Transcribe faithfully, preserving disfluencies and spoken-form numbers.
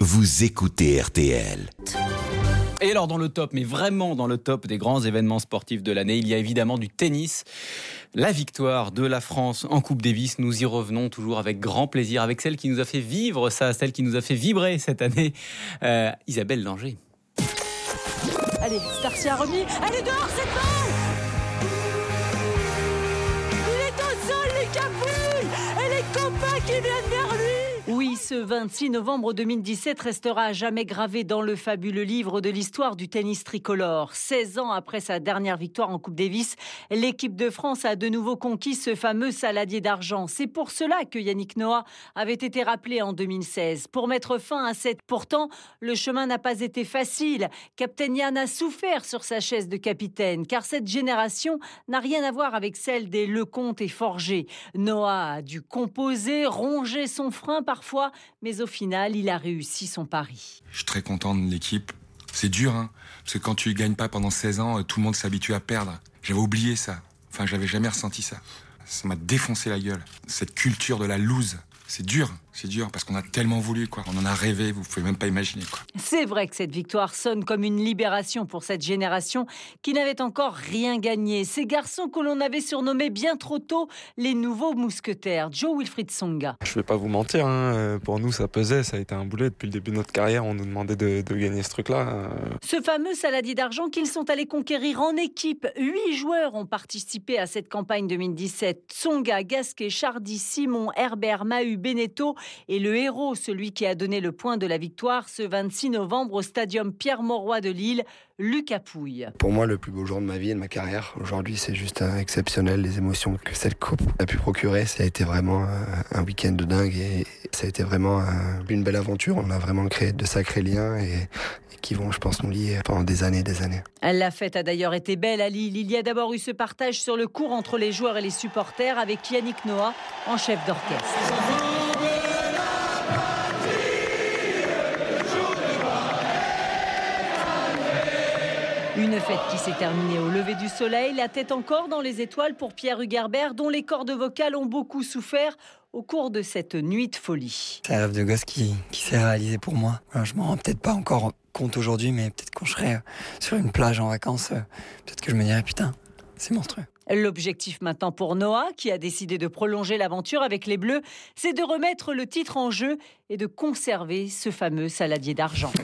vous écoutez R T L. Et alors dans le top, mais vraiment dans le top des grands événements sportifs de l'année, il y a évidemment du tennis. La victoire de la France en Coupe Davis, nous y revenons toujours avec grand plaisir, avec celle qui nous a fait vivre ça, celle qui nous a fait vibrer cette année, euh, Isabelle Langer. Allez, Starcy a remis, elle est dehors cette balle. Il est au sol, les Capouilles, et les copains qui viennent vers lui. Oui, ce vingt-six novembre deux mille dix-sept restera à jamais gravé dans le fabuleux livre de l'histoire du tennis tricolore. seize ans après sa dernière victoire en Coupe Davis, l'équipe de France a de nouveau conquis ce fameux saladier d'argent. C'est pour cela que Yannick Noah avait été rappelé en deux mille seize. Pour mettre fin à cette... Pourtant, le chemin n'a pas été facile. Captain Yann a souffert sur sa chaise de capitaine, car cette génération n'a rien à voir avec celle des Lecomte et Forger. Noah a dû composer, ronger son frein parfois, mais au final, il a réussi son pari. Je suis très content de l'équipe. C'est dur, hein, parce que quand tu gagnes pas pendant seize ans, tout le monde s'habitue à perdre. J'avais oublié ça. Enfin, j'avais jamais ressenti ça. Ça m'a défoncé la gueule. Cette culture de la loose. C'est dur, c'est dur, parce qu'on a tellement voulu, quoi. On en a rêvé, vous pouvez même pas imaginer, quoi. C'est vrai que cette victoire sonne comme une libération pour cette génération qui n'avait encore rien gagné. Ces garçons que l'on avait surnommés bien trop tôt les nouveaux mousquetaires. Jo-Wilfried Tsonga. Je vais pas vous mentir, hein. Pour nous ça pesait, ça a été un boulet. Depuis le début de notre carrière, on nous demandait de, de gagner ce truc-là. Ce fameux saladier d'argent qu'ils sont allés conquérir en équipe. Huit joueurs ont participé à cette campagne deux mille dix-sept. Tsonga, Gasquet, Chardy, Simon, Herbert, Mahut, Beneteau et le héros, celui qui a donné le point de la victoire ce vingt-six novembre au stadium Pierre-Mauroy de Lille, Lucas Pouille. Pour moi, le plus beau jour de ma vie et de ma carrière. Aujourd'hui, c'est juste exceptionnel. Les émotions que cette coupe a pu procurer, ça a été vraiment un week-end de dingue et ça a été vraiment une belle aventure. On a vraiment créé de sacrés liens et qui vont, je pense, nous lier pendant des années et des années. La fête a d'ailleurs été belle à Lille. Il y a d'abord eu ce partage sur le court entre les joueurs et les supporters avec Yannick Noah en chef d'orchestre. Une fête qui s'est terminée au lever du soleil, la tête encore dans les étoiles pour Pierre Hugerbert, dont les cordes vocales ont beaucoup souffert au cours de cette nuit de folie. C'est un rêve de gosse qui, qui s'est réalisé pour moi. Alors, je m'en rends peut-être pas encore compte aujourd'hui, mais peut-être quand je serai sur une plage en vacances, peut-être que je me dirai putain, c'est monstrueux. L'objectif maintenant pour Noah, qui a décidé de prolonger l'aventure avec les Bleus, c'est de remettre le titre en jeu et de conserver ce fameux saladier d'argent.